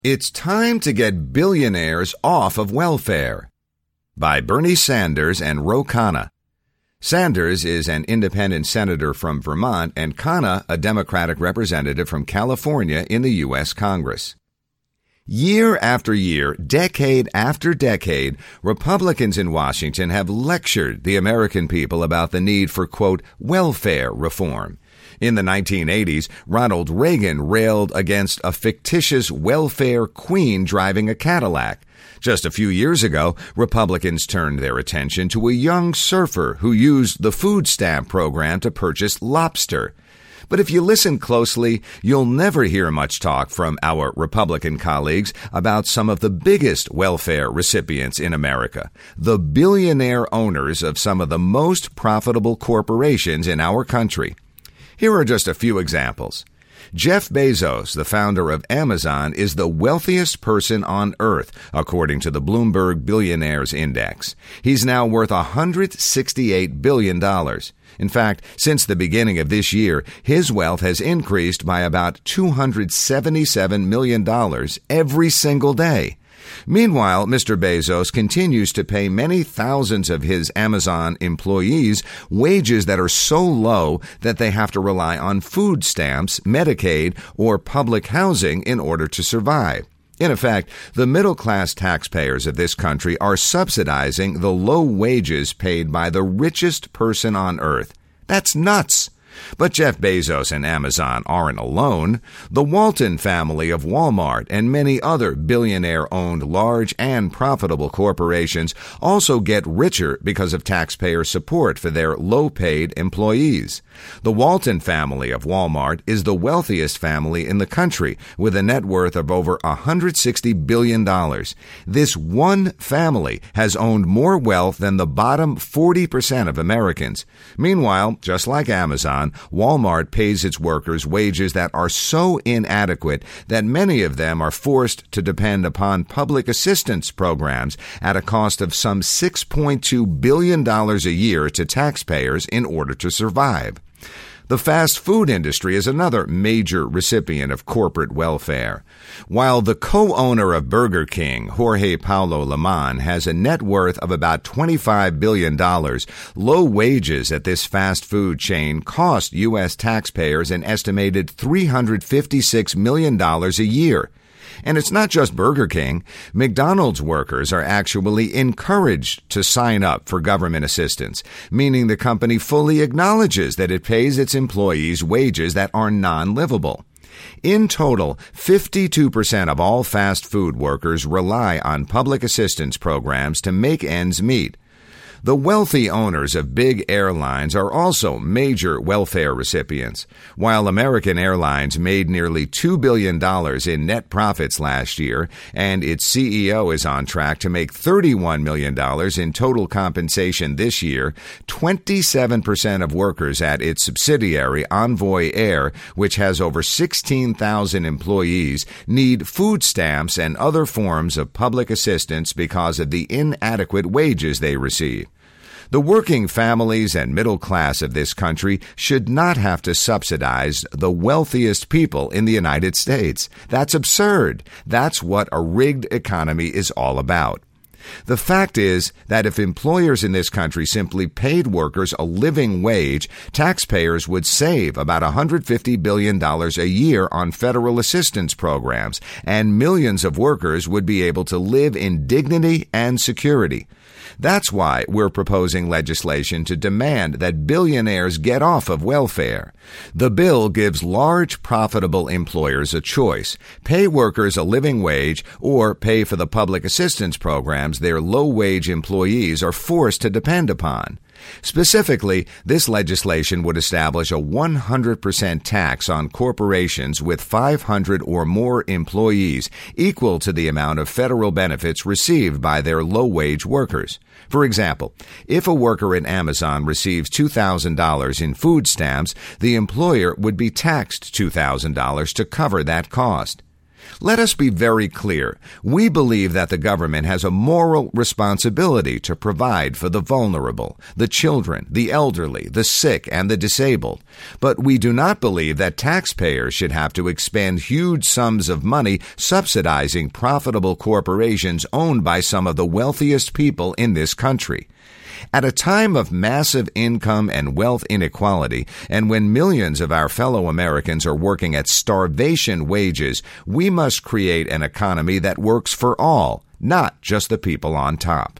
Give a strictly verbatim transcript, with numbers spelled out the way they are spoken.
It's time to get billionaires off of welfare. By Bernie Sanders and Ro Khanna. Sanders is an independent senator from Vermont and Khanna a Democratic representative from California in the U S Congress. Year after year, decade after decade, Republicans in Washington have lectured the American people about the need for, quote, welfare reform. In the nineteen eighties, Ronald Reagan railed against a fictitious welfare queen driving a Cadillac. Just a few years ago, Republicans turned their attention to a young surfer who used the food stamp program to purchase lobster. But if you listen closely, you'll never hear much talk from our Republican colleagues about some of the biggest welfare recipients in America, the billionaire owners of some of the most profitable corporations in our country. Here are just a few examples. Jeff Bezos, the founder of Amazon, is the wealthiest person on earth, according to the Bloomberg Billionaires Index. He's now worth one hundred sixty-eight billion dollars. In fact, since the beginning of this year, his wealth has increased by about two hundred seventy-seven million dollars every single day. Meanwhile, Mister Bezos continues to pay many thousands of his Amazon employees wages that are so low that they have to rely on food stamps, Medicaid, or public housing in order to survive. In effect, the middle-class taxpayers of this country are subsidizing the low wages paid by the richest person on earth. That's nuts! But Jeff Bezos and Amazon aren't alone. The Walton family of Walmart and many other billionaire-owned large and profitable corporations also get richer because of taxpayer support for their low-paid employees. The Walton family of Walmart is the wealthiest family in the country, with a net worth of over one hundred sixty billion dollars. This one family has owned more wealth than the bottom forty percent of Americans. Meanwhile, just like Amazon, Walmart pays its workers wages that are so inadequate that many of them are forced to depend upon public assistance programs at a cost of some six point two billion dollars a year to taxpayers in order to survive. The fast food industry is another major recipient of corporate welfare. While the co-owner of Burger King, Jorge Paulo Lemann, has a net worth of about twenty-five billion dollars, low wages at this fast food chain cost U S taxpayers an estimated three hundred fifty-six million dollars a year. And it's not just Burger King. McDonald's workers are actually encouraged to sign up for government assistance, meaning the company fully acknowledges that it pays its employees wages that are non-livable. In total, fifty-two percent of all fast food workers rely on public assistance programs to make ends meet. The wealthy owners of big airlines are also major welfare recipients. While American Airlines made nearly two billion dollars in net profits last year, and its C E O is on track to make thirty-one million dollars in total compensation this year, twenty-seven percent of workers at its subsidiary Envoy Air, which has over sixteen thousand employees, need food stamps and other forms of public assistance because of the inadequate wages they receive. The working families and middle class of this country should not have to subsidize the wealthiest people in the United States. That's absurd. That's what a rigged economy is all about. The fact is that if employers in this country simply paid workers a living wage, taxpayers would save about one hundred fifty billion dollars a year on federal assistance programs, and millions of workers would be able to live in dignity and security. That's why we're proposing legislation to demand that billionaires get off of welfare. The bill gives large, profitable employers a choice: pay workers a living wage or pay for the public assistance programs their low-wage employees are forced to depend upon. Specifically, this legislation would establish a one hundred percent tax on corporations with five hundred or more employees, equal to the amount of federal benefits received by their low-wage workers. For example, if a worker at Amazon receives two thousand dollars in food stamps, the employer would be taxed two thousand dollars to cover that cost. Let us be very clear. We believe that the government has a moral responsibility to provide for the vulnerable, the children, the elderly, the sick, and the disabled. But we do not believe that taxpayers should have to expend huge sums of money subsidizing profitable corporations owned by some of the wealthiest people in this country. At a time of massive income and wealth inequality, and when millions of our fellow Americans are working at starvation wages, we must create an economy that works for all, not just the people on top.